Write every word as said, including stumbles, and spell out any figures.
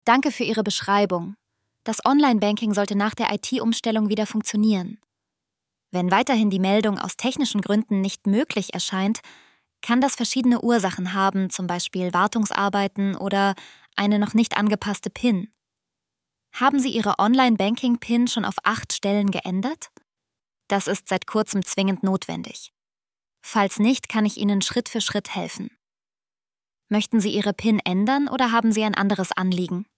Danke für Ihre Beschreibung. Das Online-Banking sollte nach der I T-Umstellung wieder funktionieren. Wenn weiterhin die Meldung aus technischen Gründen nicht möglich erscheint, kann das verschiedene Ursachen haben, zum Beispiel Wartungsarbeiten oder eine noch nicht angepasste PIN. Haben Sie Ihre Online-Banking-PIN schon auf acht Stellen geändert? Das ist seit kurzem zwingend notwendig. Falls nicht, kann ich Ihnen Schritt für Schritt helfen. Möchten Sie Ihre PIN ändern oder haben Sie ein anderes Anliegen?